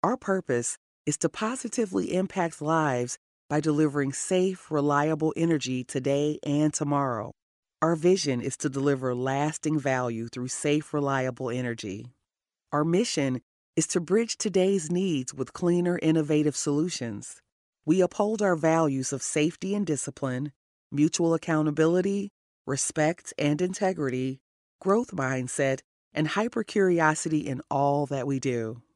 Our purpose is to positively impact lives by delivering safe, reliable energy today and tomorrow. Our vision is to deliver lasting value through safe, reliable energy. Our mission is to bridge today's needs with cleaner, innovative solutions. We uphold our values of safety and discipline, mutual accountability, respect and integrity, growth mindset, and hypercuriosity in all that we do.